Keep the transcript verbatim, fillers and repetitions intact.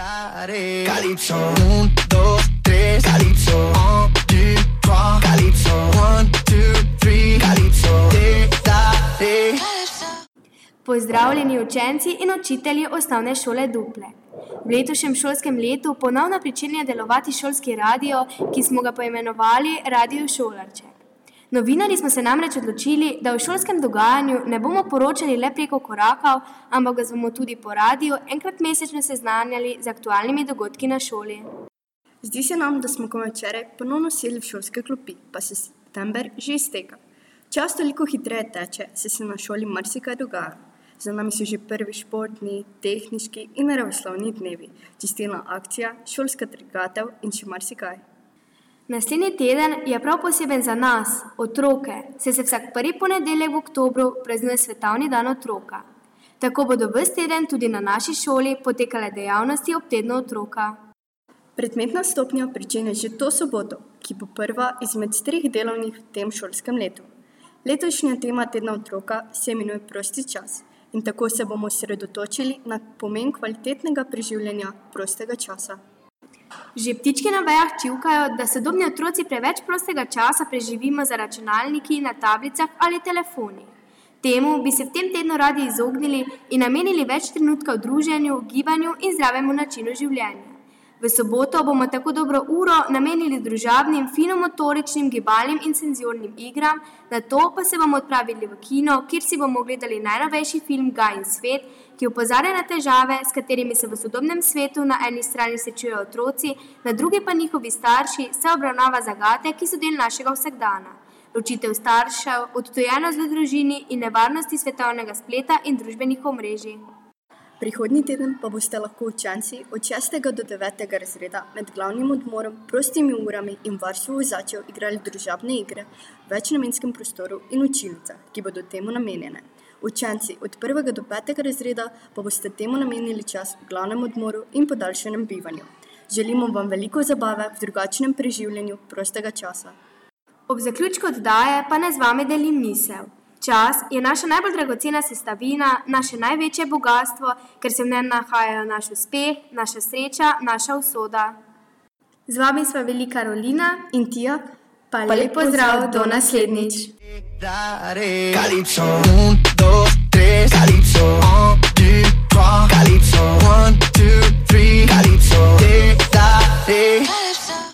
Calypso, un, dos, tres, Calypso, un, deux, trois, Calypso, one, two, three, Calypso, te, da, te. Pozdravljeni učenci in učitelji osnovne šole Duple. V letošnjem šolskem letu ponovno pričenja delovati šolski radio, ki smo ga poimenovali Radio Šolarček. Novinarji smo se namreč odločili, da v šolskem dogajanju ne bomo poročali le preko korakov, ampak ga bomo tudi po radiju enkrat mesečno seznanjali z aktualnimi dogodki na šoli. Zdi se nam, da smo komaj včeraj ponovno sedli v šolske klopi, pa se september že izteka. Čas toliko hitreje teče, se se na šoli marsikaj dogaja. Za nami so že prvi športni, tehniški in naravoslovni dnevi, čistilna akcija, šolska trgatev in še marsikaj. Naslednji teden je prav poseben za nas, otroke, saj se vsak prvi ponedeljek v oktobru praznuje svetovni dan otroka. Tako bodo ves teden tudi na naši šoli potekale dejavnosti ob tednu otroka. Predmetna stopnja pričenja že to soboto, ki bo prva izmed treh delovnih v tem šolskem letu. Letošnja tema tedna otroka se imenuje prosti čas in tako se bomo osredotočili na pomen kvalitetnega preživljanja prostega časa. Že ptički na vejah čivkajo, da sodobni otroci preveč prostega časa preživimo za računalniki, na tablicah ali telefonih. Temu bi se v tem tednu radi izognili in namenili več trenutka v druženju, gibanju in zdravemu načinu življenja. V soboto bomo tako dobro uro namenili družabnim, finomotoričnim, gibalnim in senzornim igram, nato pa se bomo odpravili v kino, kjer si bomo gledali najnovejši film Gajin svet, ki opozarja na težave, s katerimi se v sodobnem svetu na eni strani srečujejo otroci, na drugi pa njihovi starši, se obravnava zagate, ki so del našega vsakdana. Ločitev staršev, odtujenost v družini in nevarnosti svetovnega spleta in družbenih omrežij. Prihodnji teden pa boste lahko učenci od šestega do devetega razreda med glavnim odmorom, prostimi urami in varstvu vozačev igrali družabne igre v večnamenskem prostoru in učilnicah, ki bodo temu namenjene. Učenci od prvega do petega razreda pa boste temu namenili čas v glavnem odmoru in podaljšanem bivanju. Želimo vam veliko zabave v drugačnem preživljanju prostega časa. Ob zaključku oddaje pa naj z vami delim misel. Čas je naša najbolj dragocena sestavina, naše največje bogastvo, ker se v njem nahajajo naš uspeh, naša sreča, naša usoda. Z vami sva bili Karolina in Tija, pa lep pozdrav do naslednjič. Calypso, un, dos, tres, Calypso, un, deux, trois, Calypso.